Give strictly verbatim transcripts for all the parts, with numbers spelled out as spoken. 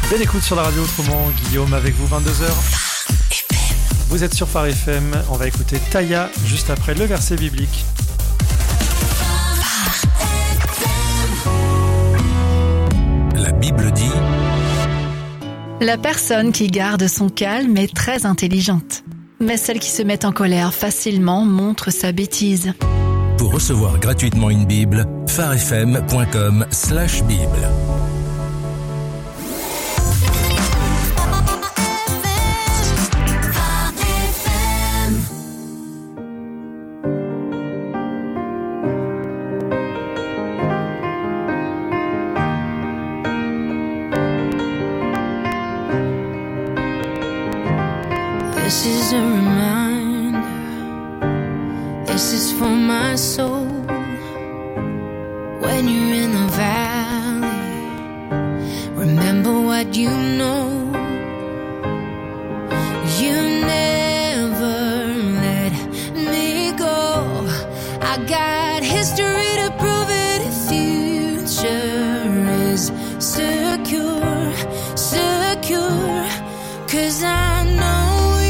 Belle écoute sur la radio autrement, Guillaume avec vous, vingt-deux heures. Vous êtes sur Phare F M, on va écouter Taya juste après le verset biblique. La Bible dit: La personne qui garde son calme est très intelligente, mais celle qui se met en colère facilement montre sa bêtise. Pour recevoir gratuitement une Bible, pharefm point com slash bible. This is a reminder, this is for my soul. When you're in the valley, remember what you know. You never let me go. I got history to prove it, the future is secure, secure. Cause I know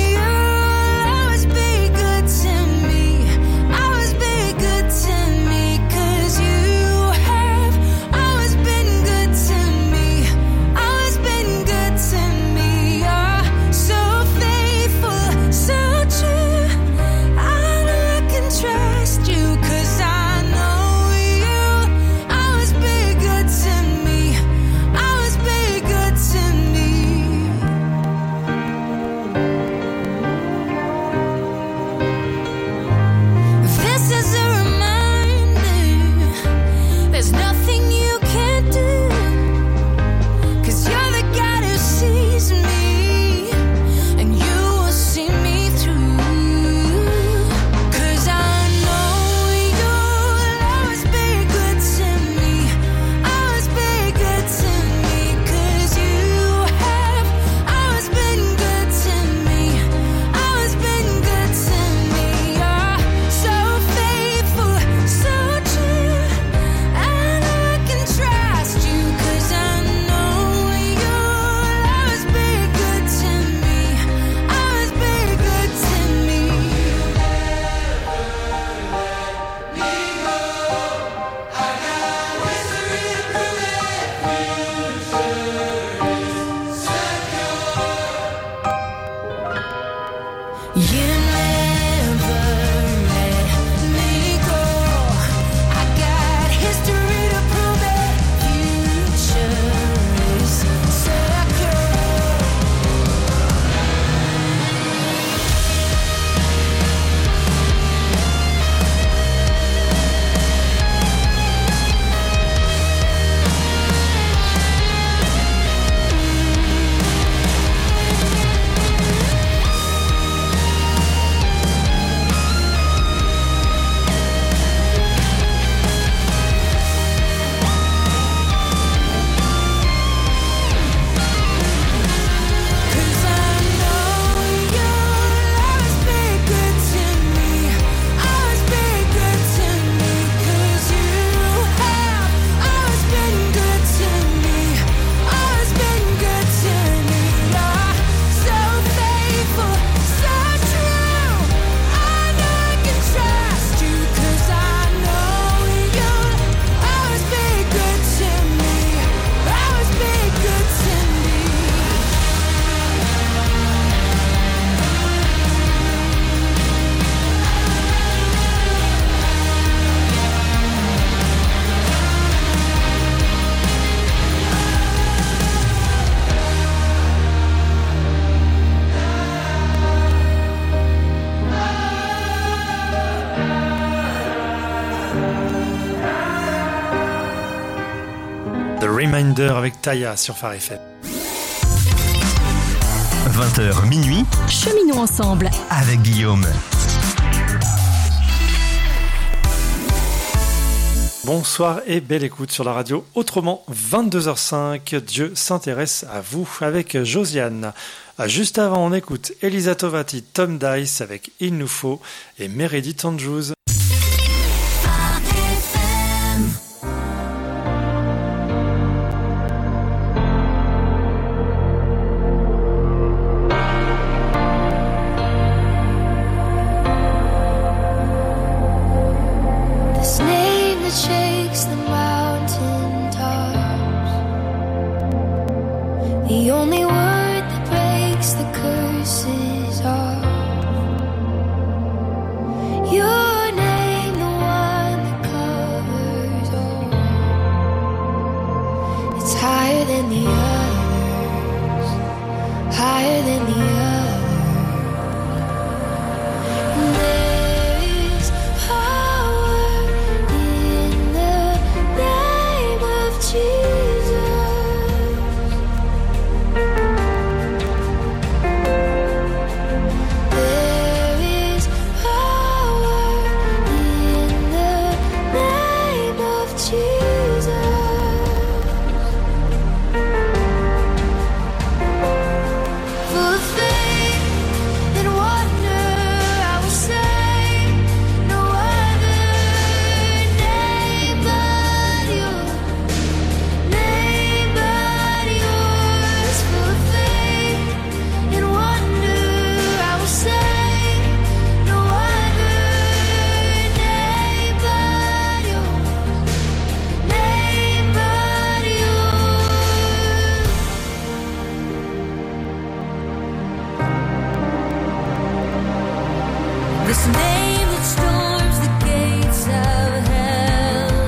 Reminder avec Taya sur Phare F M. vingt heures minuit, Cheminons ensemble avec Guillaume. Bonsoir et belle écoute sur la radio autrement, vingt-deux heures cinq, Dieu s'intéresse à vous avec Josiane. Juste avant on écoute Elisa Tovati, Tom Dice avec Il nous faut et Meredith Andrews. The only word that breaks the curses off. Your name, the one that covers all. It's higher than the others, higher than the others. And there is power in the name of Jesus. There is power in the name of Jesus. Full of faith and wonder, I will say no other name but yours, name but yours. Full of faith and wonder, I will say no other name but yours, name but yours. This name that storms the gates of hell,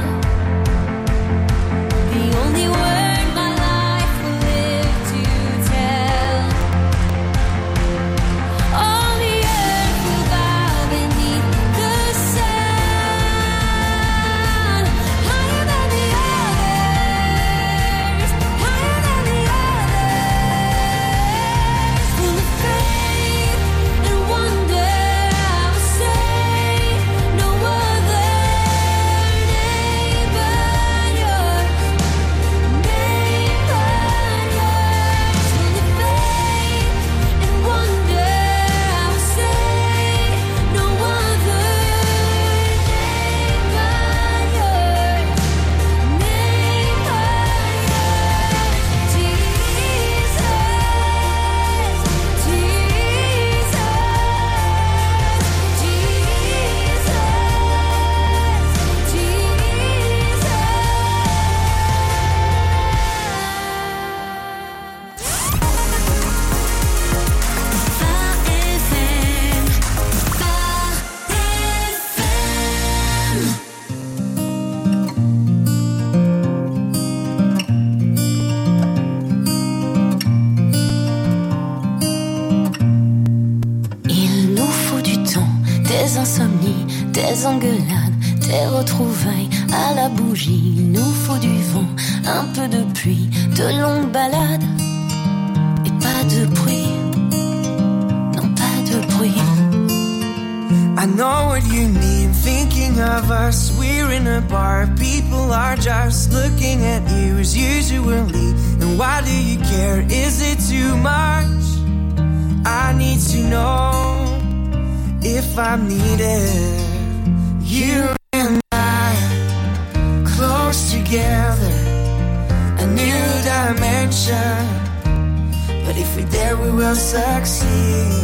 the only word my life will live to tell. All the earth will bow beneath the sun. Higher than the others, higher than the others. Full of faith and wonder, I will say no other name but yours, name but yours. Full of faith and wonder, I will say no other name but yours, name but yours. Jesus, il nous faut du temps, des insomnies, des engueulades, des retrouvailles à la bougie. Il nous faut du vent, un peu de pluie, de longues balades et pas de bruit. Non, pas de bruit. I know what you mean, thinking of us. We're in a bar, people are just looking at you as usually. And why do you care? Is it too much? I need to know if I'm needed. You and I, close together, a new dimension. But if we're there, we will succeed.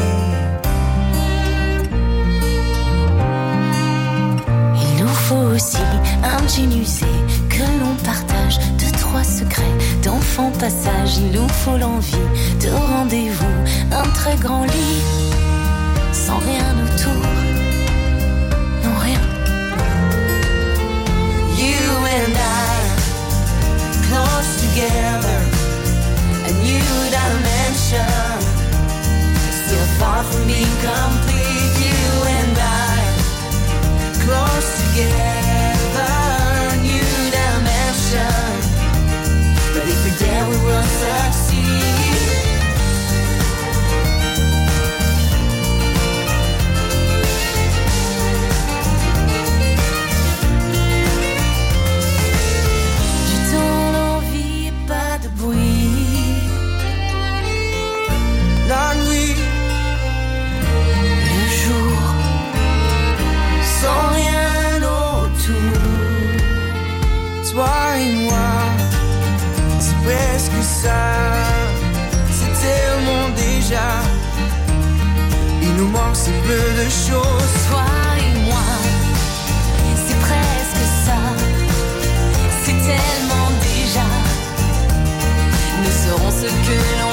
Il nous faut aussi un jean usé que l'on partage, deux, trois secrets d'enfant passage. Il nous faut l'envie de rendez-vous, un très grand lit, sans rien autour, non rien. You and I, close together, a new dimension. Still far from being complete. You and I, close together, new dimension. But if we're there, we will succeed. Du temps, l'envie et pas de bruit. La nuit, Le jour, sans rien autour. Toi et moi, c'est presque ça. C'est tellement déjà. Il nous manque si peu de choses. toi et moi, c'est presque ça. C'est tellement déjà. Nous serons ce que l'on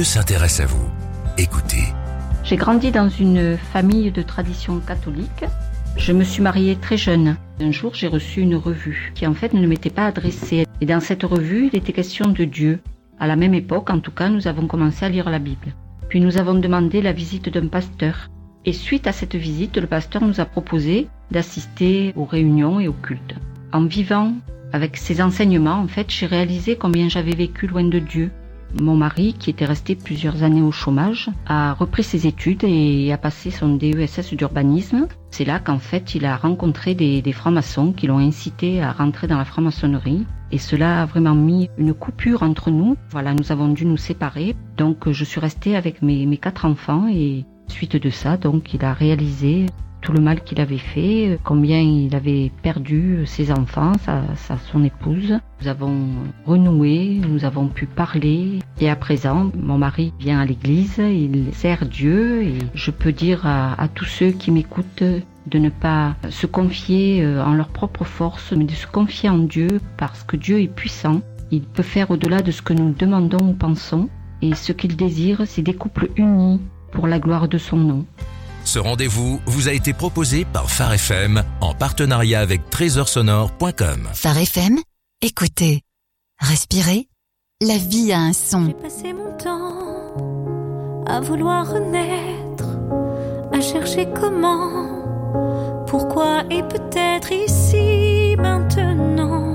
Dieu s'intéresse à vous. Écoutez. J'ai grandi dans une famille de tradition catholique. Je me suis mariée très jeune. Un jour, j'ai reçu une revue qui en fait ne m'était pas adressée. Et dans cette revue, il était question de Dieu. À la même époque, en tout cas, nous avons commencé à lire la Bible. Puis nous avons demandé la visite d'un pasteur. Et suite à cette visite, le pasteur nous a proposé d'assister aux réunions et aux cultes. En vivant avec ces enseignements, en fait, j'ai réalisé combien j'avais vécu loin de Dieu. Mon mari, qui était resté plusieurs années au chômage, a repris ses études et a passé son D E S S d'urbanisme. C'est là qu'en fait, il a rencontré des, des francs-maçons qui l'ont incité à rentrer dans la franc-maçonnerie. Et cela a vraiment mis une coupure entre nous. Voilà, nous avons dû nous séparer. Donc, je suis restée avec mes, mes quatre enfants et suite de ça, donc, il a réalisé tout le mal qu'il avait fait, combien il avait perdu ses enfants, sa, sa, son épouse. Nous avons renoué, nous avons pu parler. Et à présent, mon mari vient à l'église, il sert Dieu. Et je peux dire à, à tous ceux qui m'écoutent de ne pas se confier en leur propre force, mais de se confier en Dieu, parce que Dieu est puissant. Il peut faire au-delà de ce que nous demandons ou pensons. Et ce qu'il désire, c'est des couples unis pour la gloire de son nom. Ce rendez-vous vous a été proposé par Phare F M en partenariat avec trésor sonore point com. Phare F M, écoutez, respirez, la vie a un son. J'ai passé mon temps à vouloir renaître, à chercher comment, pourquoi et peut-être ici maintenant.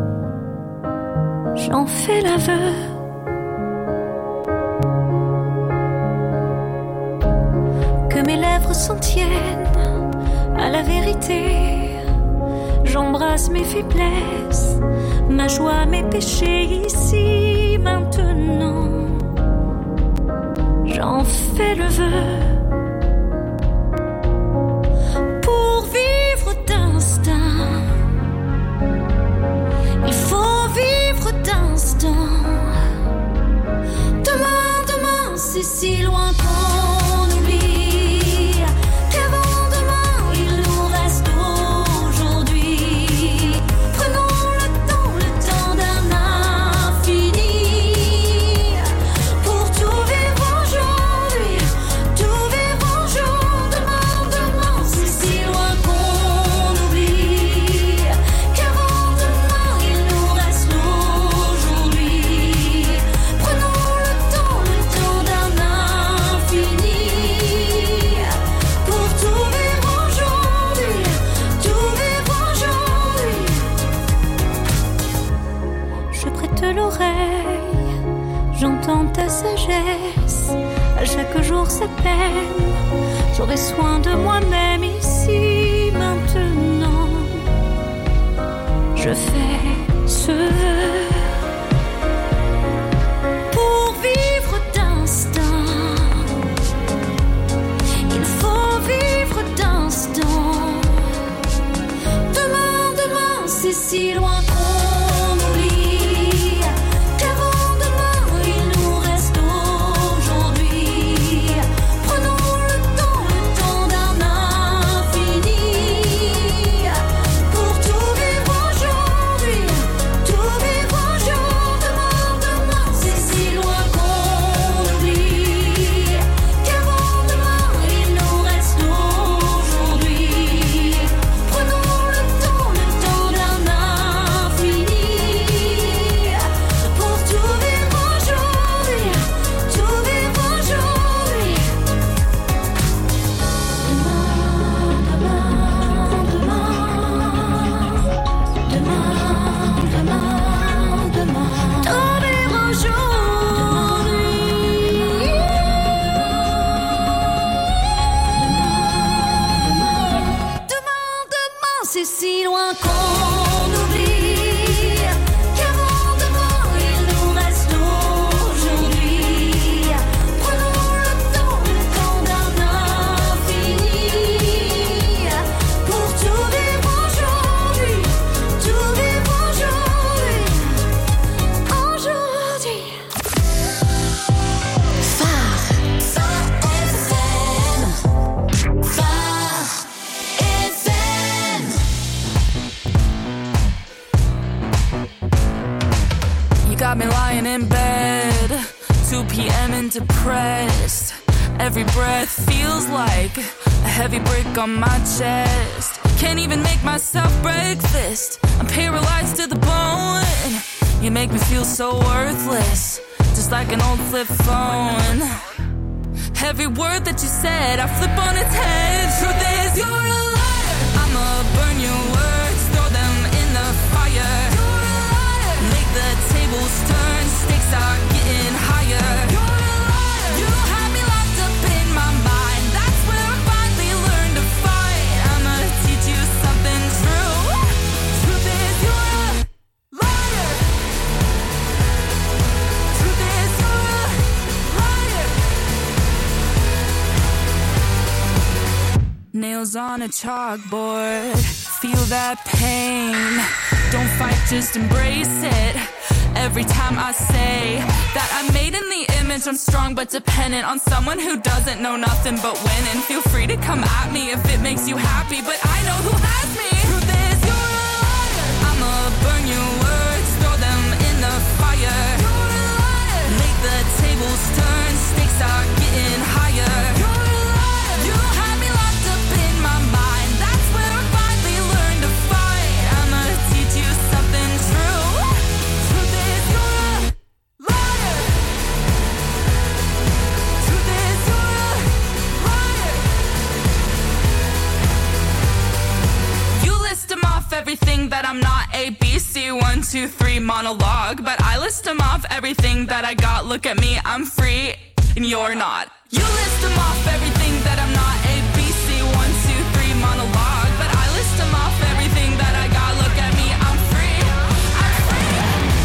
J'en fais l'aveu. Que mes lèvres s'en tiennent à la vérité. J'embrasse mes faiblesses, ma joie, mes péchés ici maintenant. J'en fais le vœu. Pour vivre d'instinct, il faut vivre d'instant. Demain, demain, c'est si loin qu'on j'entends ta sagesse, à chaque jour sa peine. J'aurai soin de moi-même ici maintenant. Je fais ce vœu. Pour vivre d'instinct, il faut vivre d'instant. Demain, demain, c'est si loin qu'on two p.m. and depressed. Every breath feels like a heavy brick on my chest. Can't even make myself breakfast. I'm paralyzed to the bone. You make me feel so worthless, just like an old flip phone. Every word that you said, I flip on its head. Truth is, you're a liar. I'ma burn your words, throw them in the fire. You're a liar. Make the tables turn, stakes are getting higher. You're a liar. You have me locked up in my mind. That's where I finally learned to fight. I'ma teach you something true. Truth is, you're a liar. Truth is, you're a liar. Nails on a chalkboard, feel that pain. Don't fight, just embrace it. Every time I say that I'm made in the image, I'm strong but dependent on someone who doesn't know nothing but win. And feel free to come at me if it makes you happy, but I know who has me. Truth is, you're a liar. I'ma burn your words, throw them in the fire. You're a liar. Make the tables turn, stakes are getting higher. You're a liar. You have me locked up in my mind. That's where I finally learned to fight. I'ma teach you something true. Truth is, you're a liar. Truth is, you're a liar. You list them off everything that I'm not. A, B, C, one, two, three, monologue. But I list them off everything that I got. Look at me, I'm free, and you're not. You list them off everything that I'm not. A, B, C, one, two, three, monologue. But I list them off everything that I got. Look at me, I'm free, I'm free.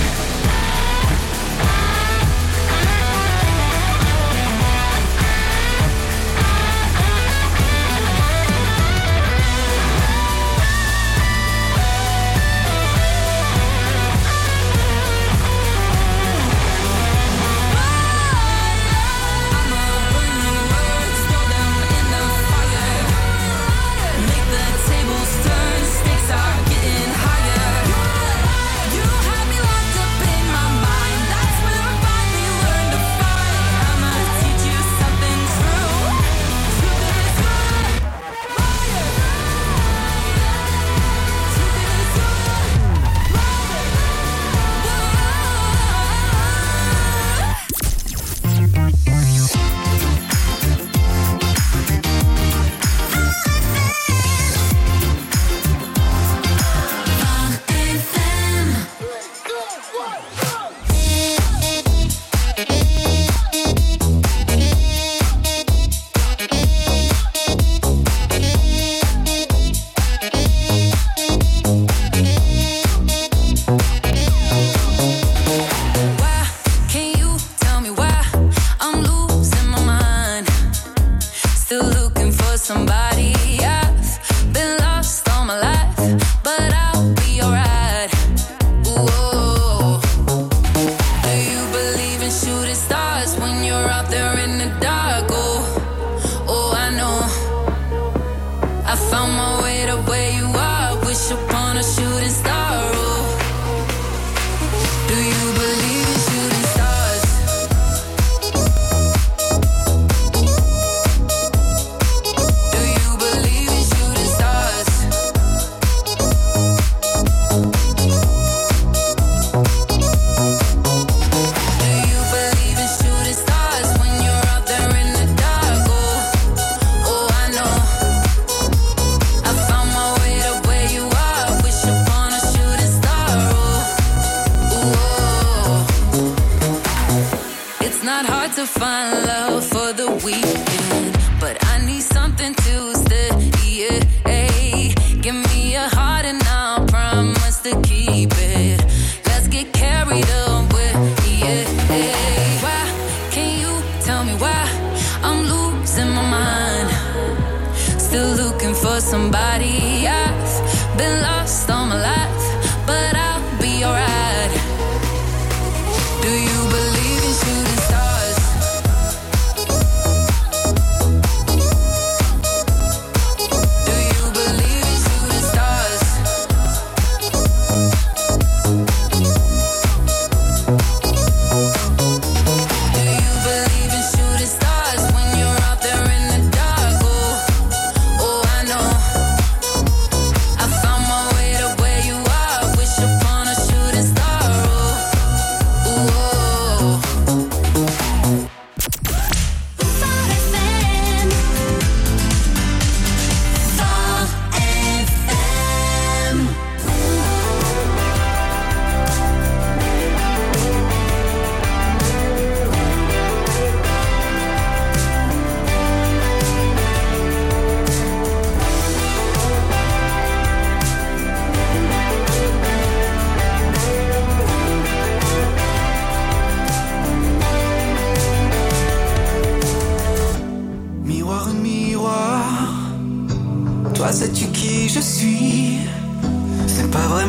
I'ma burn your words, throw them in the fire. Make the tables turn, stakes are getting higher. You have me locked up in my mind. That's where I finally learned to fight. I'ma teach you something true. Truth is, you're a liar. Truth is, you're a liar. Why can't you tell me why I'm losing my mind? Still looking for somebody. I've been lost all my life, but I'll be alright. Whoa. Do you believe in shooting stars when you're out there in the dark? Oh, oh, I know. I found my way to where you are. Wish upon a shooting star. Oh. Do you believe in shooting stars? Do you believe in shooting stars? Do you believe in shooting stars when you're out there in the dark? Oh, oh, I know. I found my way to where you are. Wish upon a shooting star. Oh, ooh, oh. It's not hard to find love for the weekend, but I need something to stay. Yeah, hey. Give me a heart and I'll promise to keep it. Let's get carried away. Yeah, hey. Why can't you tell me why I'm losing my mind? Still looking for somebody. I've been lost all my life, but I'll be alright. Do you believe in shooting stars?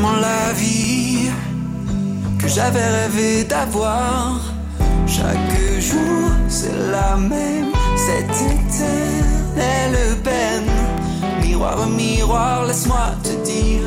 dans la vie que j'avais rêvé d'avoir. Chaque jour c'est la même, cette éternelle peine. Miroir, miroir, laisse-moi te dire.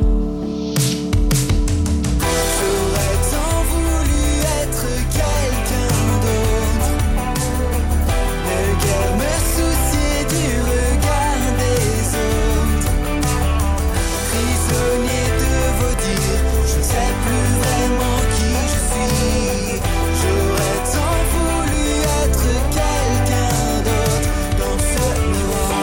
J'aurais tant voulu être quelqu'un d'autre, ne guère me soucier du regard des autres. Prisonnier de vos dires, je ne sais plus vraiment qui je suis. J'aurais tant voulu être quelqu'un d'autre dans ce miroir.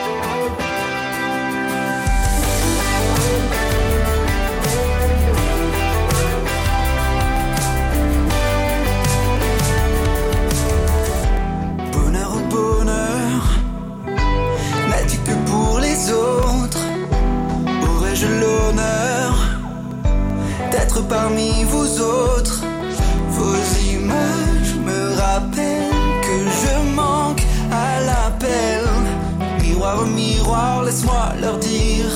Bonheur, bonheur, n'as-tu que pour les autres? Aurais-je l'honneur d'être parmi vous autres? Vos images me rappellent que je manque à l'appel. Miroir, miroir, laisse-moi leur dire.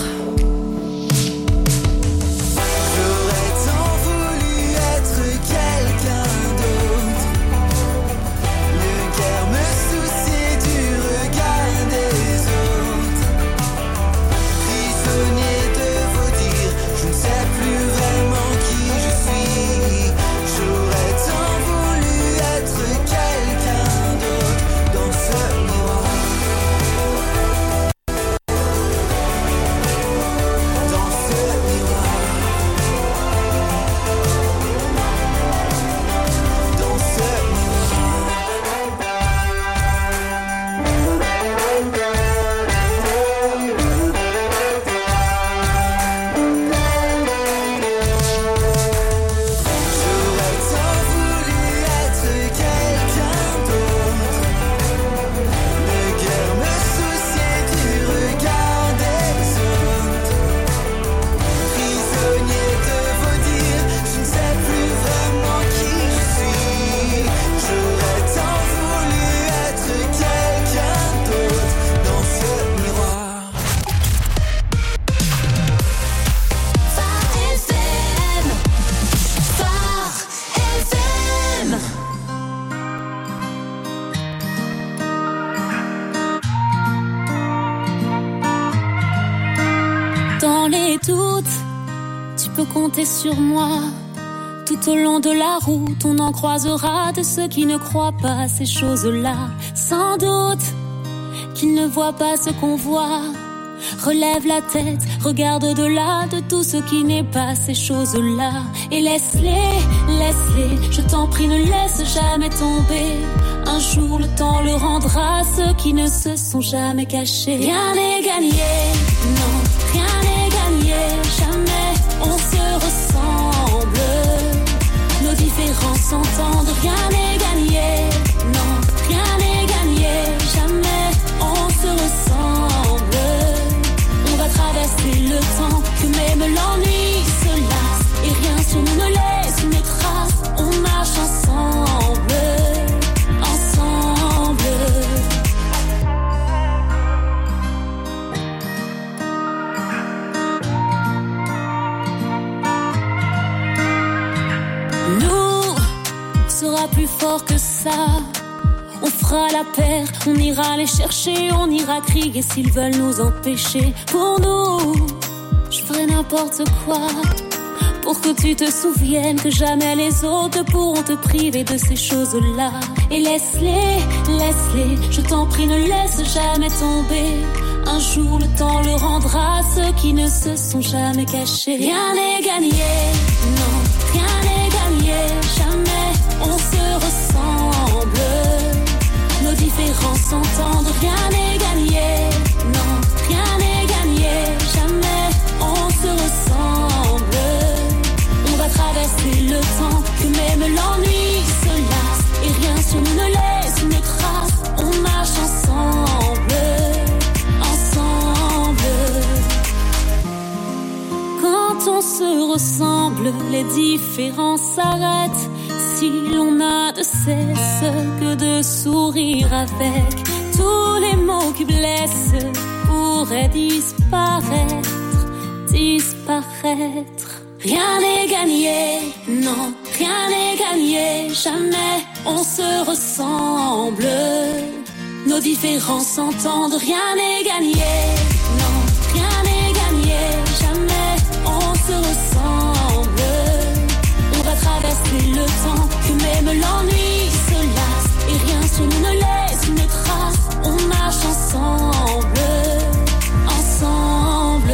J'aurais tant voulu être quelqu'un d'autre, ne guère me soucier du regard des autres. Prisonnier de vos dires, je ne sais plus vraiment qui je suis. J'aurais tant voulu être quelqu'un d'autre dans ce miroir. Dans ce miroir. Dans ce J'aurais tant voulu être quelqu'un d'autre, ne guère me soucier du regard des autres. Prisonnier de vos dires, je ne sais plus vraiment qui je suis. J'aurais tant voulu être quelqu'un d'autre dans ce miroir. Phare F M, Phare F M. Dans les doutes, tu peux compter sur moi. Tout au long de la route, on en croisera de ceux qui ne croient pas à ces choses-là. Sans doute qu'ils ne voient pas ce qu'on voit. Relève la tête, regarde au-delà de tout ce qui n'est pas ces choses-là. Et laisse-les, laisse-les, je t'en prie, ne laisse jamais tomber. Un jour le temps le rendra à ceux qui ne se sont jamais cachés. Rien n'est gagné, non, rien n'est gagné. Jamais on se ressemble. Nos différences s'entendent, rien n'est gagné, non, rien n'est gagné. Jamais on se ressemble. On va traverser le temps, que même l'ennui se lasse. Et rien sur nous ne laisse une trace. On marche ensemble, ensemble. Nous, on sera plus fort que ça. On fera la paire, on ira les chercher, on ira crier s'ils veulent nous empêcher. Pour nous, je ferai n'importe quoi pour que tu te souviennes que jamais les autres pourront te priver de ces choses-là. Et laisse-les, laisse-les, je t'en prie, ne laisse jamais tomber. Un jour le temps le rendra à ceux qui ne se sont jamais cachés. Rien n'est gagné, non, rien n'est gagné. Jamais on se ressemble. Nos différences s'entendent, rien n'est gagné, non, rien n'est gagné. Jamais on se ressemble. On va traverser le temps, que même l'ennui se lasse. Et rien sur nous ne laisse une trace. On marche ensemble, ensemble. Quand on se ressemble, les différences s'arrêtent. Si l'on n'a de cesse que de sourire avec, tous les mots qui blessent pourraient disparaître. disparaître. Rien n'est gagné, non, rien n'est gagné, jamais on se ressemble. Nos différences s'entendent, rien n'est gagné, non, rien n'est gagné, jamais on se ressemble. On va traverser le temps, que même l'ennui se lasse, et rien sur nous ne laisse une trace. On marche ensemble, ensemble.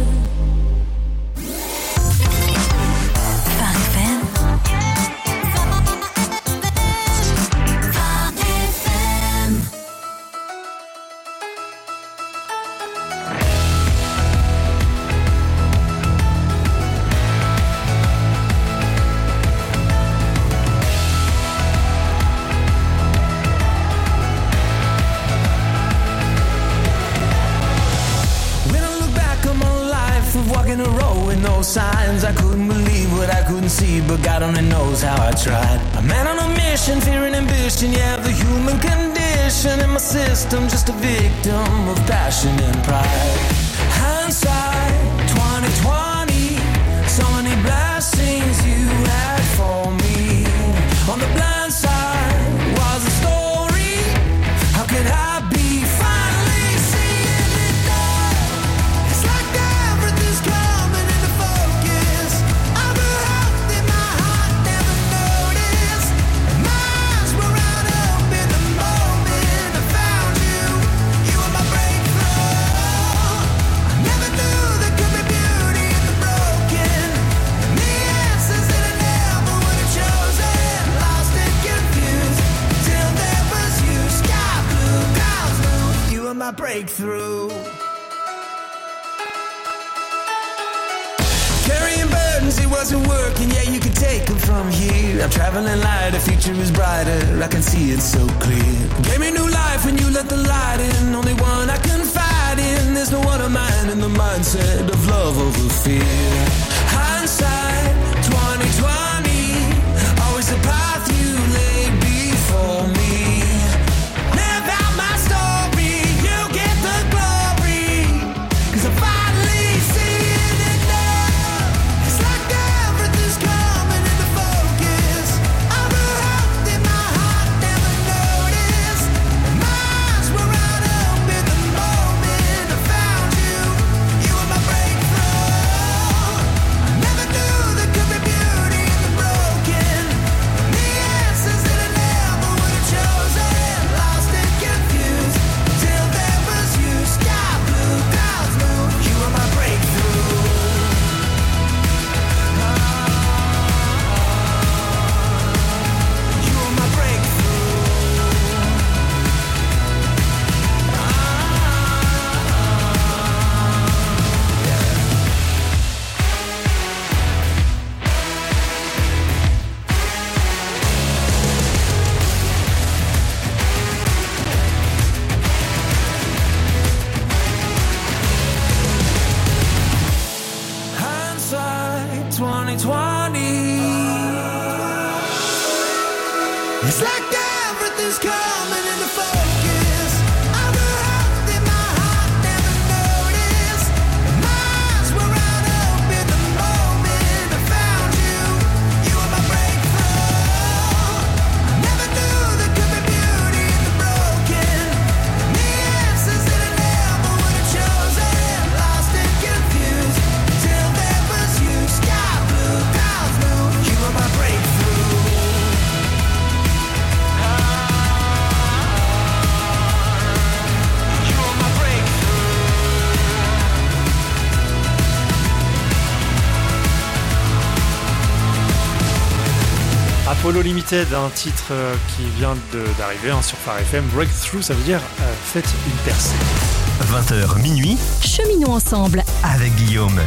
In a row with no signs, I couldn't believe what I couldn't see, but God only knows how I tried. A man on a mission, fear and ambition, yeah, the human condition in my system, just a victim of passion and pride. Hindsight, twenty twenty, so many blessings you had for me. On the blind side was a story, how could I be finally seeing it now? It's like everything's coming into focus. I'm a hope that my heart never noticed. My eyes were right up in the moment I found you. You were my breakthrough. I never knew there could be beauty in the broken. And the answers that I never would have chosen. Lost and confused till there was you. Sky blue, clouds blue. You were my breakthrough. Carrying burdens, it wasn't working, yeah, you could take them from here. I'm traveling light, the future is brighter, I can see it so clear. Gave me new life when you let the light in, only one I confide in. There's no other mind in the mindset of love over fear. Hindsight, twenty twenty, always the path you laid before me. Live out my story, you get the glory, 'cause I finally see it now. It's like everything's coming into focus. I'm a hope that my heart never noticed. And my eyes were right up in the moment I found you. You were my breakthrough. I never knew there could be beauty in the broken. And the answers that I never would have chosen. Lost and confused till there was you. Sky blue, clouds blue. You were my breakthrough. You were my breakthrough. Hindsight, twenty twenty. It's like everything's coming into focus. I'm a hope that my heart never noticed. And my eyes were right up in the moment I found you. You were my breakthrough. I never knew there could be beauty in the broken. And the answers that I never would have chosen. Lost and confused till there was you. Sky blue, clouds blue. You were my breakthrough. You were my breakthrough. Apollo Limited, un titre euh, qui vient de- d'arriver hein, sur Phare F M. Breakthrough, ça veut dire euh, faites une percée. vingt heures minuit Cheminons ensemble. avec Guillaume.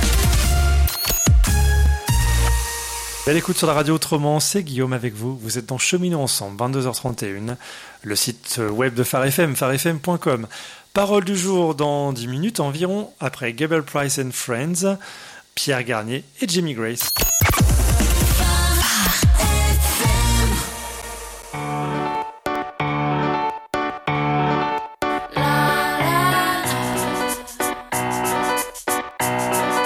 Belle écoute sur la radio autrement, c'est Guillaume avec vous. Vous êtes dans Cheminons ensemble, vingt-deux heures trente et une. Le site web de Phare F M, phare f m point com. Parole du jour dans dix minutes environ, après Gable Price and Friends, Pierre Garnier et Jamie Grace. La, la.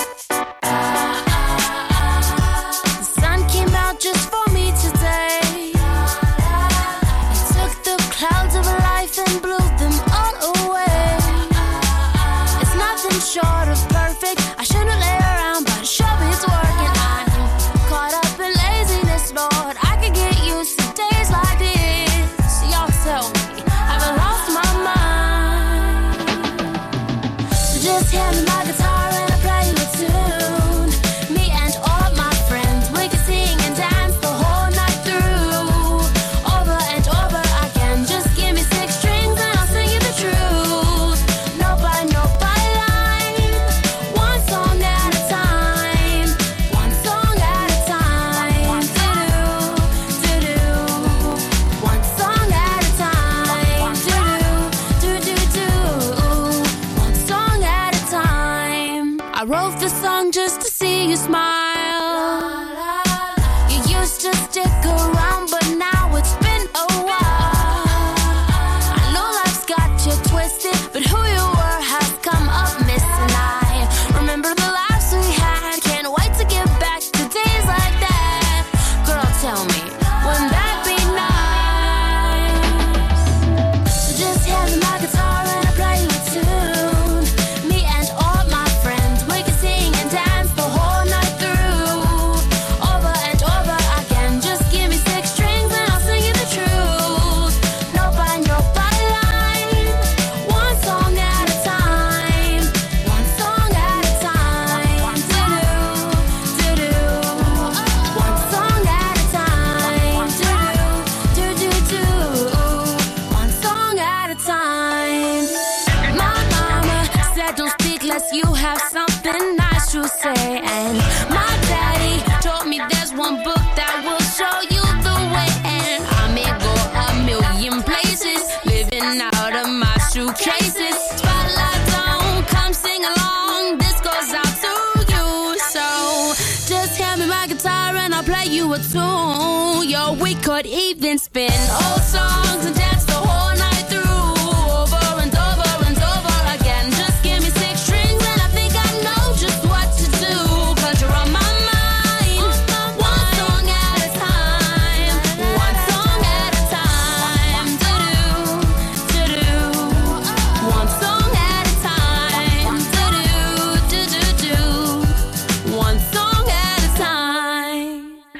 when I play you a tune. Yo, we could even spin old songs and dance the whole night through, over and over and over again. Just give me six strings and I think I know just what to do. Cause you're on my mind, one song at a time, one song at a time. Do-do, do-do, one song at a time. Do-do, do-do-do, one song at a time.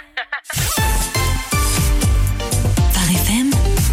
Phare F M.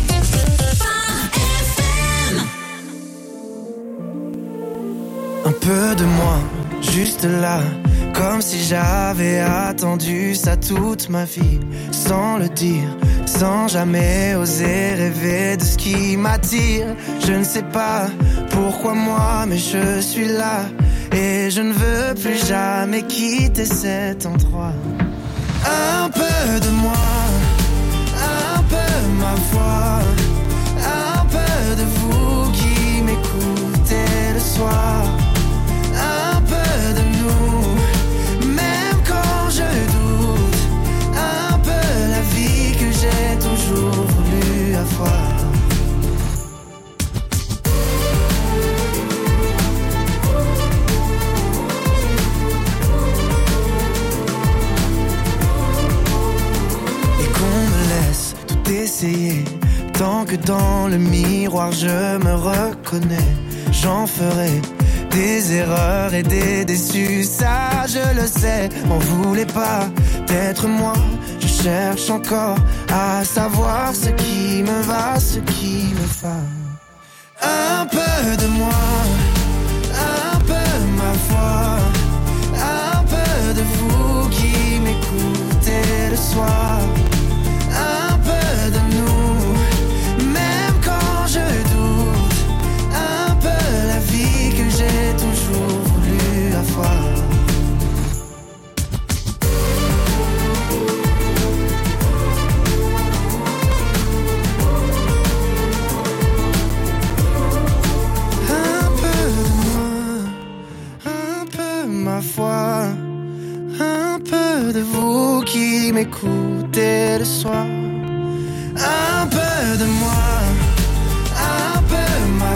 Un peu de moi, juste là, comme si j'avais attendu ça toute ma vie, sans le dire, sans jamais oser rêver de ce qui m'attire. Je ne sais pas pourquoi moi, mais je suis là, et je ne veux plus jamais quitter cet endroit. Un peu de moi, un peu ma voix, un peu de vous qui m'écoutez le soir. Un peu de nous, même quand je doute. Un peu la vie que j'ai toujours voulu avoir. Et qu'on me laisse tout essayer, tant que dans le miroir je me reconnais. J'en ferai des erreurs et des déçus, ça je le sais. M'en voulez pas d'être moi, je cherche encore à savoir ce qui me va, ce qui me va. Un peu de moi, un peu ma voix, un peu de vous qui m'écoutez le soir. Un peu de nous, même quand je doute. Un peu la vie que j'ai toujours voulu avoir. Un peu de moi, un peu ma foi, un peu de vous qui m'écoutez le soir. Un peu de moi, un peu ma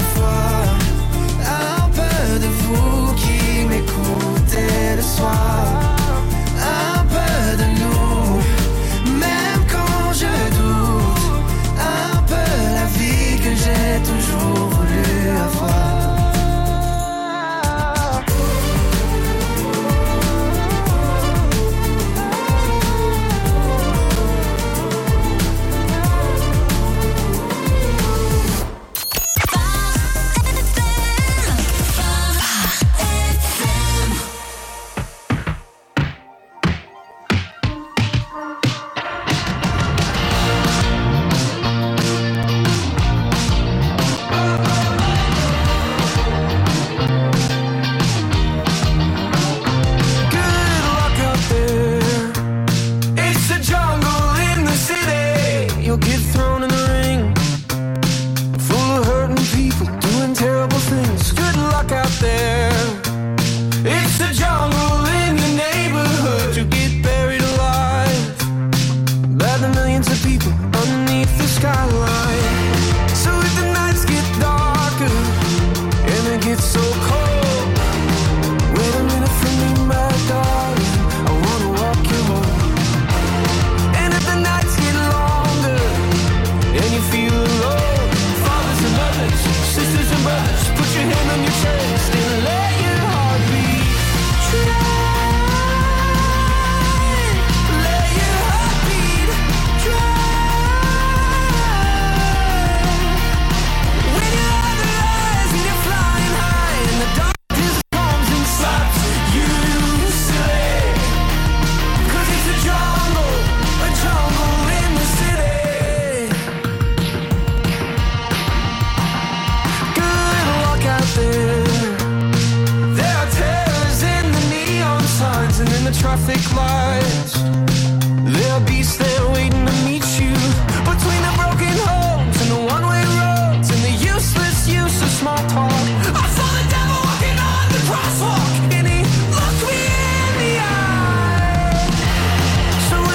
foi, un peu de vous qui m'écoutez le soir. Un peu de nous, même quand je doute. Un peu la vie que j'ai toujours voulu avoir. So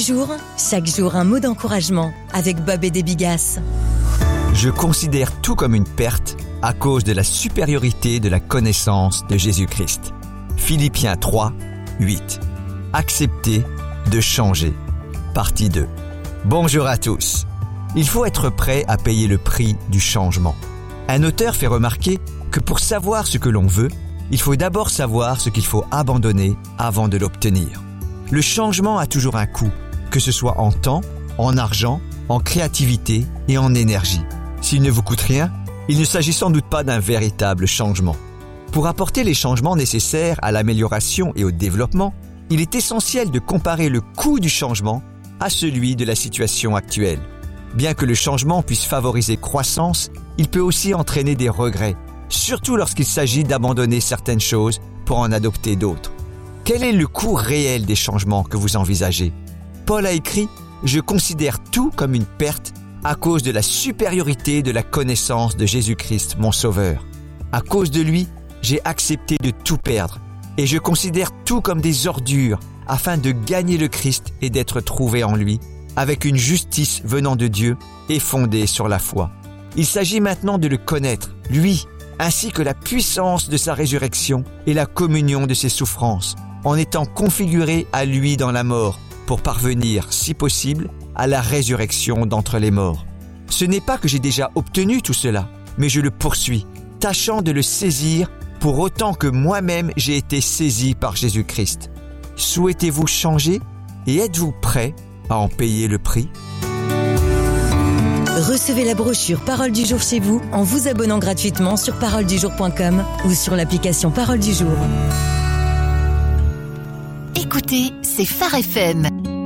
jour, chaque jour un mot d'encouragement avec Bob et des Bigasses. Je considère tout comme une perte à cause de la supériorité de la connaissance de Jésus-Christ. Philippiens trois, huit. Accepter de changer. Partie deux. Bonjour à tous. Il faut être prêt à payer le prix du changement. Un auteur fait remarquer que pour savoir ce que l'on veut, il faut d'abord savoir ce qu'il faut abandonner avant de l'obtenir. Le changement a toujours un coût, que ce soit en temps, en argent, en créativité et en énergie. S'il ne vous coûte rien, il ne s'agit sans doute pas d'un véritable changement. Pour apporter les changements nécessaires à l'amélioration et au développement, il est essentiel de comparer le coût du changement à celui de la situation actuelle. Bien que le changement puisse favoriser croissance, il peut aussi entraîner des regrets, surtout lorsqu'il s'agit d'abandonner certaines choses pour en adopter d'autres. Quel est le coût réel des changements que vous envisagez ? Paul a écrit « Je considère tout comme une perte à cause de la supériorité de la connaissance de Jésus-Christ, mon Sauveur. À cause de lui, j'ai accepté de tout perdre et je considère tout comme des ordures afin de gagner le Christ et d'être trouvé en lui, avec une justice venant de Dieu et fondée sur la foi. Il s'agit maintenant de le connaître, lui, ainsi que la puissance de sa résurrection et la communion de ses souffrances, en étant configuré à lui dans la mort, pour parvenir, si possible, à la résurrection d'entre les morts. Ce n'est pas que j'ai déjà obtenu tout cela, mais je le poursuis, tâchant de le saisir pour autant que moi-même j'ai été saisi par Jésus-Christ. Souhaitez-vous changer et êtes-vous prêt à en payer le prix ? Recevez la brochure Parole du jour chez vous en vous abonnant gratuitement sur parole du jour point com ou sur l'application Parole du jour. Écoutez, c'est Phare F M.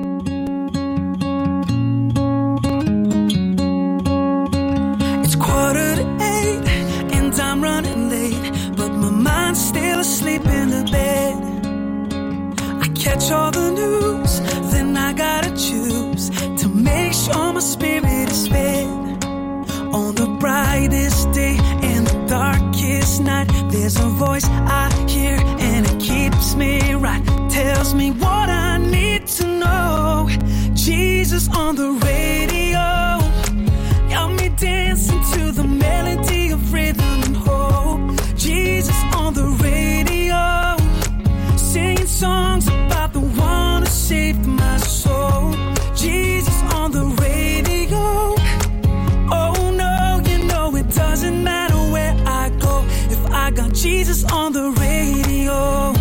It's quarter to eight and I'm running late, but my mind's still asleep in the bed. I catch all the news, then I gotta choose to make sure my spirit is fed. On the brightest day and the darkest night, there's a voice I hear and it keeps me right. Tells me what I need to know. Jesus on the radio, got me dancing to the melody of rhythm and hope. Jesus on the radio, singing songs about the one who saved my soul. Jesus on the radio, oh no, you know it doesn't matter where I go if I got Jesus on the radio.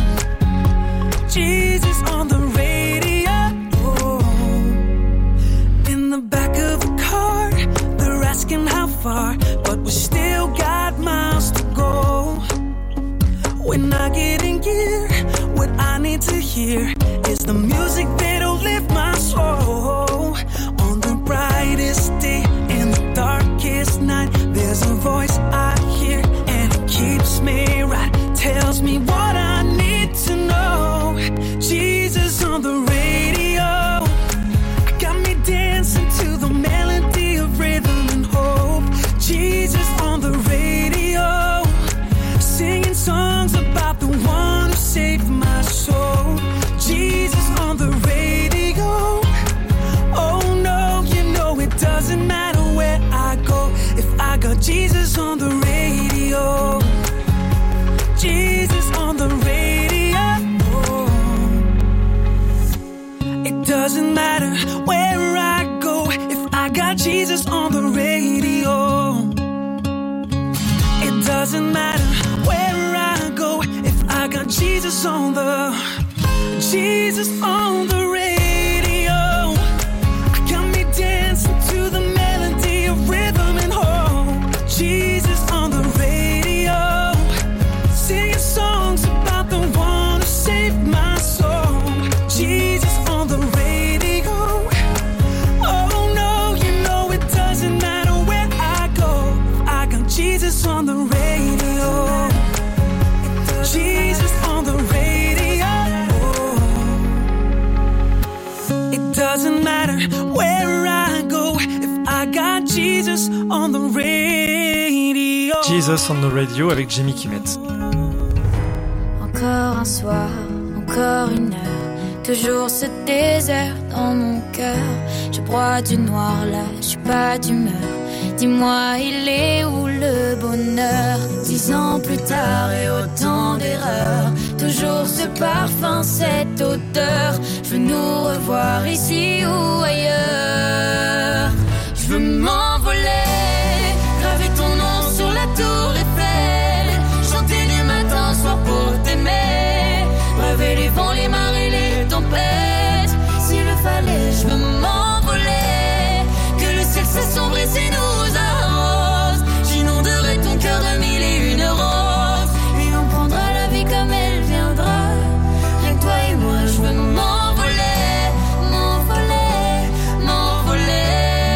Jesus on the radio. Oh. In the back of the car, they're asking how far, but we still got miles to go. When I get in gear, what I need to hear is the music that'll lift my soul. On the brightest day and the darkest night, there's a voice I hear and it keeps me right. Tells me what I need to know. Jesus on the radio, got me dancing to the melody of rhythm and hope. Jesus on the radio, singing songs about the one who saved my soul. Jesus on the radio, oh no, you know it doesn't matter where I go if I got Jesus on the radio. Jesus on the radio, oh. It doesn't matter where I go if I got Jesus on the radio. It doesn't matter where I go if I got Jesus on the Jesus on the radio. I got me dancing to the melody of rhythm and hope. Jesus on the radio, singing songs about the one who saved my soul. Jesus on the radio, oh no, you know it doesn't matter where I go. I got Jesus on the radio. Jesus on the radio. It doesn't matter where I go if I got Jesus on the radio. Jesus on the radio avec Jamie Kimmett. Encore un soir, encore une heure, toujours ce désert dans mon cœur. Je broie du noir là, je suis pas d'humeur. Dis-moi, il est où le bonheur? Dix ans plus tard et autant d'erreurs, toujours ce parfum, cette odeur. Je veux nous revoir ici ou ailleurs. Je veux m'envoler, graver ton nom sur la tour Eiffel, chanter du matin au soir pour t'aimer, braver les vents, les marées, les tempêtes. S'il le fallait, je veux m'envoler, que le ciel s'assombrisse et nous arrose. J'inonderai ton cœur de mille et une roses, et on prendra la vie comme elle viendra. Rien que toi et moi, je veux m'envoler, m'envoler, m'envoler.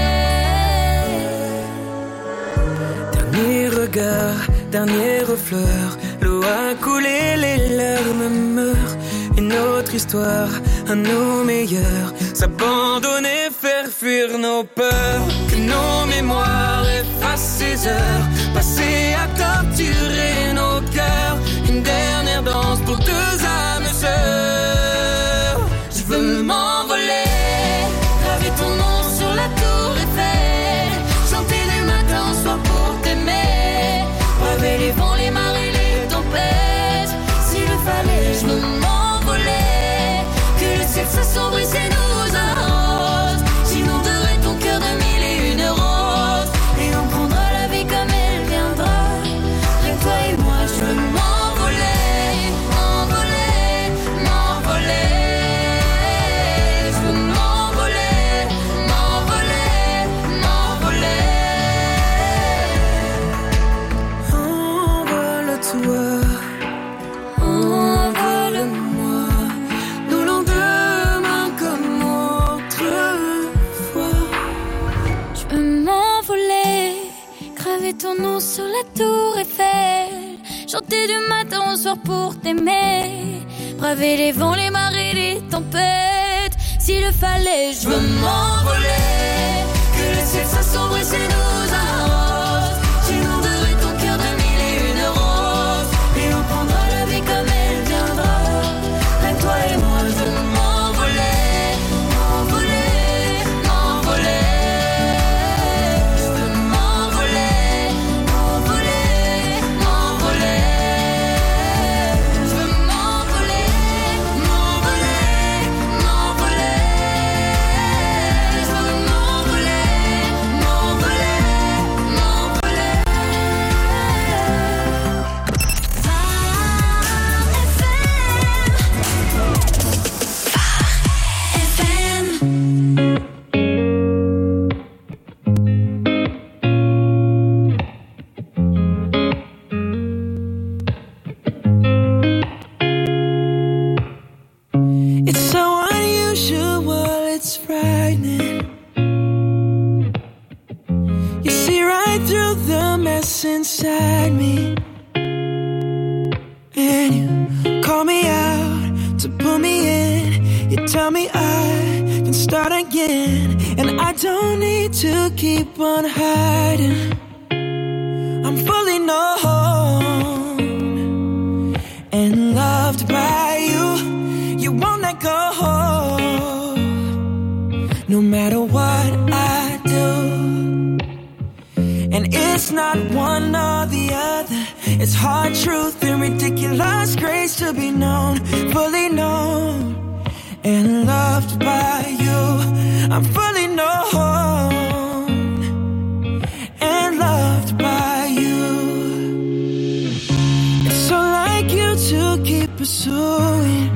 Dernier regard, dernière fleur, l'eau a coulé, les larmes meurent. Une autre histoire, à nos meilleurs, s'abandonner, faire fuir nos peurs. Que nos mémoires effacent ces heures passées à torturer nos cœurs. Une dernière danse pour deux âmes sœurs. Je veux m'envoler, graver ton nom sur la tour Eiffel, chanter du matin au soir pour t'aimer, braver les vents, les marées, les tempêtes. S'il le fallait, je veux m'envoler, que le ciel s'assombrisse et nous arrose. J'inonderai ton cœur de mille et une roses, et on prendra la vie comme elle viendra. Rien que toi et moi, je veux m'envoler, m'envoler, m'envoler. Je veux m'envoler, m'envoler, m'envoler. Envole-toi, envole-moi, nos lendemains comme autrefois. Je veux m'envoler, graver ton nom sur la tour Eiffel, chanter du matin au soir pour t'aimer, braver les vents, les marées, les tempêtes. S'il le fallait, je veux m'envoler, que le ciel s'assombrisse et nous arrose. J'inonderai ton cœur de mille et une roses, et on prendra la vie comme elle viendra. Rien que toi et moi, je veux m'envoler, m'envoler, m'envoler. Je veux m'envoler, m'envoler, m'envoler. Je veux m'envoler, m'envoler, m'envoler. Je veux m'envoler, m'envoler, m'envoler. F M. It's so unusual, it's frightening. You see right through the mess inside me, and you call me out to pull me in. You tell me I can start again, and I don't need to keep on hiding. I'm fully known and loved by you. You won't let go, no matter what I do. And it's not one or the other, it's hard truth and ridiculous grace to be known, fully known and loved by you. I'm fully known and loved by you. It's so like you to keep pursuing.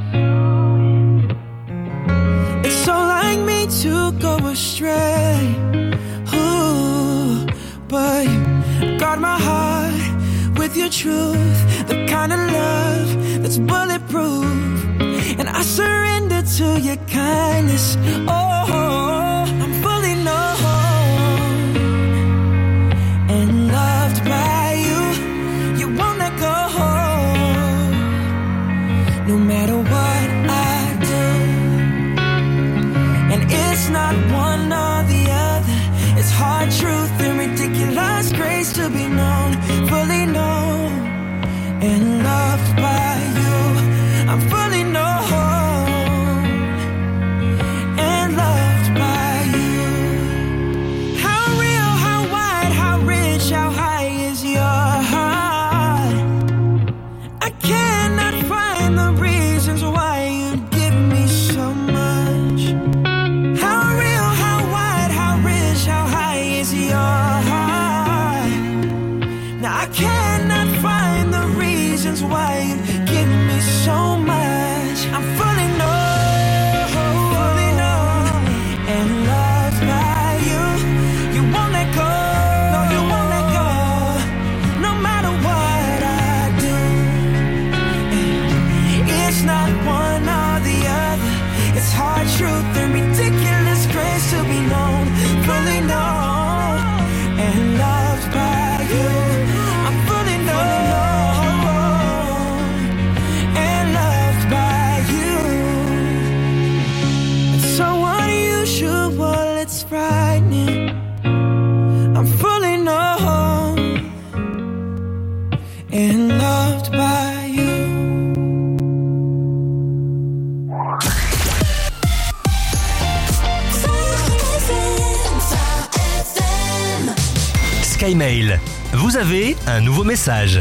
It's so like me to go astray. Ooh, but you guard my heart with your truth, the kind of love that's bulletproof. And I surrender to your kindness. Oh, I'm fully known and loved by you. You won't let go, no matter what I do. And it's not one or the other, it's hard truth and ridiculous grace to be known, fully known and loved by you. I'm fully known brightening. I'm fully known and loved by you. SkyMail, vous avez un nouveau message.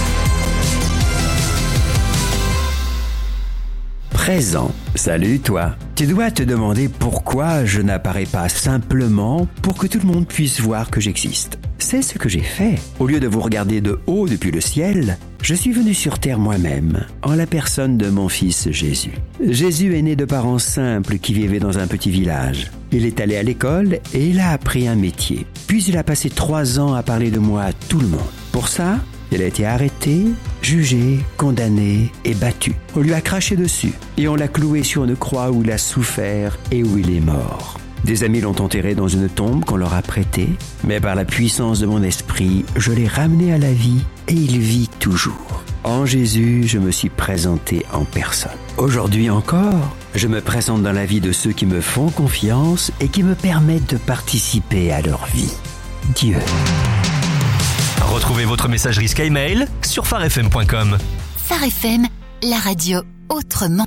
Présent. Salut toi. Tu dois te demander pourquoi je n'apparais pas simplement pour que tout le monde puisse voir que j'existe. C'est ce que j'ai fait. Au lieu de vous regarder de haut depuis le ciel, je suis venu sur terre moi-même, en la personne de mon fils Jésus. Jésus est né de parents simples qui vivaient dans un petit village. Il est allé à l'école et il a appris un métier. Puis il a passé trois ans à parler de moi à tout le monde. Pour ça, il a été arrêté, jugé, condamné et battu. On lui a craché dessus et on l'a cloué sur une croix où il a souffert et où il est mort. Des amis l'ont enterré dans une tombe qu'on leur a prêtée, mais par la puissance de mon esprit, je l'ai ramené à la vie et il vit toujours. En Jésus, je me suis présenté en personne. Aujourd'hui encore, je me présente dans la vie de ceux qui me font confiance et qui me permettent de participer à leur vie. Dieu. Retrouvez votre messagerie SkyMail sur phare f m point com. Phare F M, la radio autrement.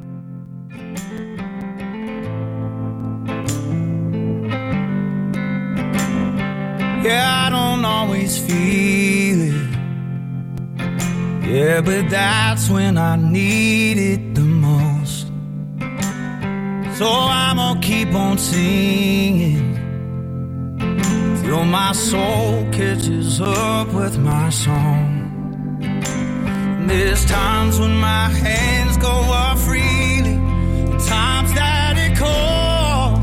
Yeah, I don't always feel it. Yeah, but that's when I need it the most. So I'm gonna keep on singing till my soul catches up with my song. There's times when my hands go up freely, times that it calls.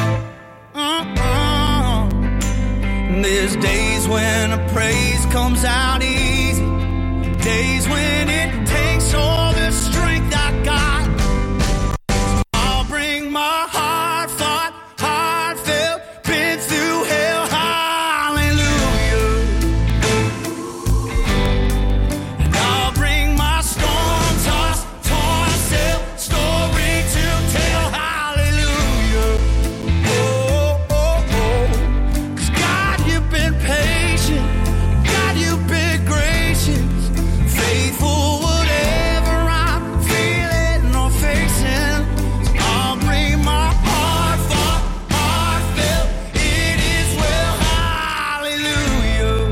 Uh-uh. There's days when a praise comes out easy, days when it takes all the strength I got. I'll bring my heart fought, heartfelt, been through hell, hallelujah. And I'll bring my storm-tossed, torn-self story to tell, hallelujah. Oh, oh, oh. 'Cause God, you've been patient, God, you've been gracious, faithful whatever I'm feeling or facing. So I'll bring my heart fought, heartfelt, it is well, hallelujah.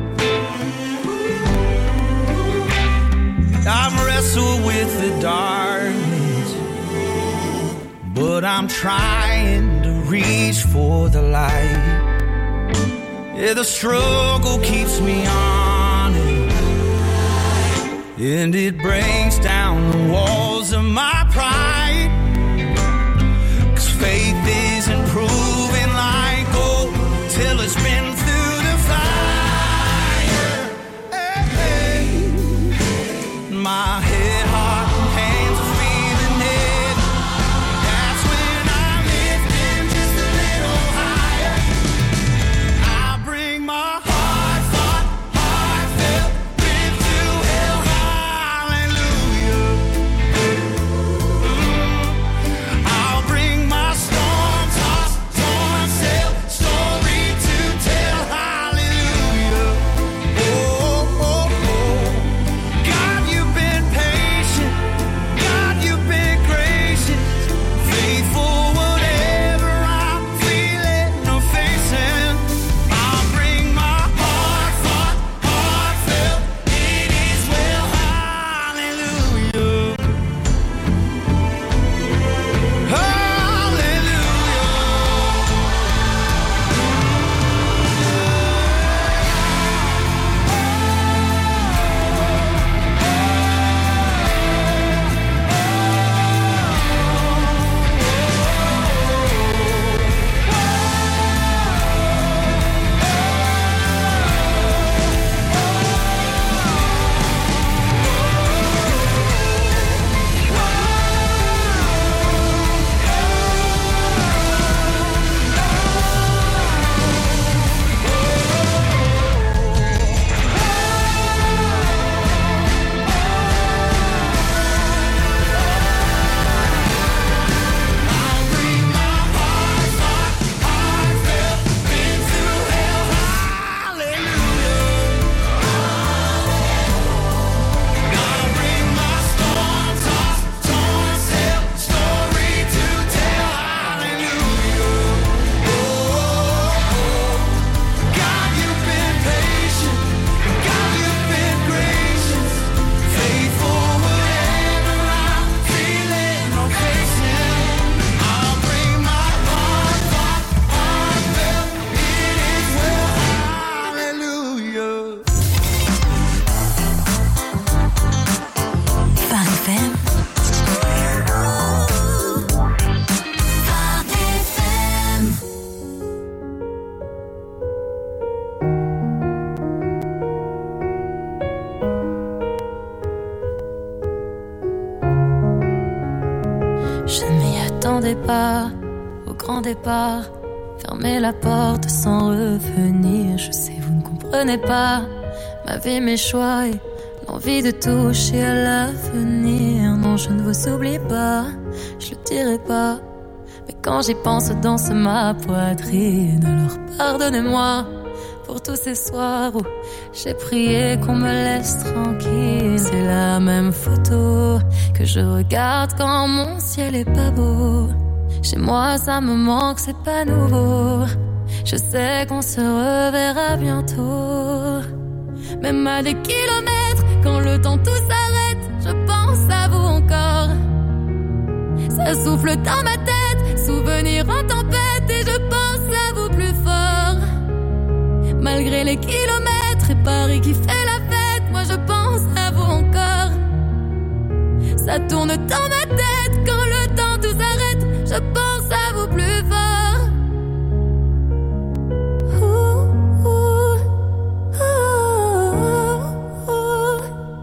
I've wrestled with the darkness, but I'm trying to reach for the light. Yeah, the struggle keeps me honest, and it breaks down the walls of my pride. 'Cause faith isn't proven like gold till it's been through the fire. Hey, hey. My head, heart, and hands are feeling heavy. That's when I'm lifting just a little higher. I bring my heart fought, heartfelt, been through hell, hallelujah. Mm. départ, au grand départ, fermez la porte sans revenir. Je sais, vous ne comprenez pas ma vie, mes choix et l'envie de toucher à l'avenir. Non, je ne vous oublie pas, je le dirai pas. Mais quand j'y pense, danse ma poitrine. Alors pardonnez-moi pour tous ces soirs où j'ai prié qu'on me laisse tranquille. C'est la même photo que je regarde quand mon ciel est pas beau. Chez moi ça me manque, c'est pas nouveau. Je sais qu'on se reverra bientôt. Même à des kilomètres, quand le temps tout s'arrête, je pense à vous encore. Ça souffle dans ma tête, souvenir en tempête, et je pense à vous plus fort. Malgré les kilomètres et Paris qui fait la fête, moi je pense à vous encore. Ça tourne dans ma tête, quand le temps tout s'arrête, je pense à vous plus fort. Ouh, ouh, ouh,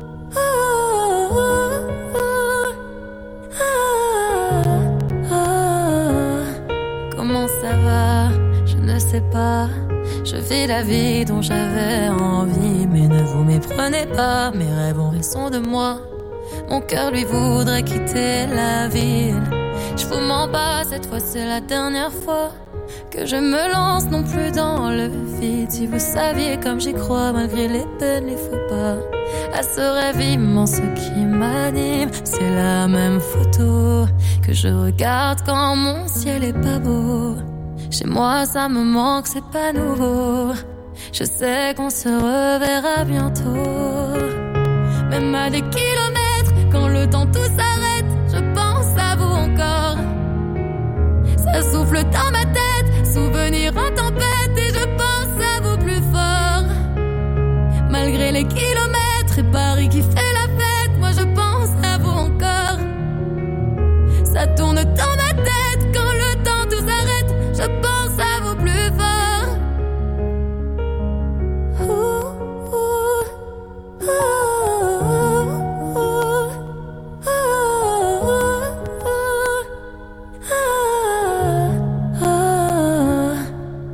ouh, ouh. Comment ça va? Je ne sais pas. Je vis la vie dont j'avais envie, mais ne vous méprenez pas, mes rêves ont raison de moi. Mon cœur lui voudrait quitter la ville. Je vous mens pas, cette fois c'est la dernière fois que je me lance non plus dans le vide. Si vous saviez comme j'y crois, malgré les peines, les faux pas, à ce rêve immense qui m'anime. C'est la même photo que je regarde quand mon ciel est pas beau. Chez moi ça me manque, c'est pas nouveau. Je sais qu'on se reverra bientôt. Même à des kilomètres, quand le temps tout s'arrête, je pense à vous encore. Ça souffle dans ma tête,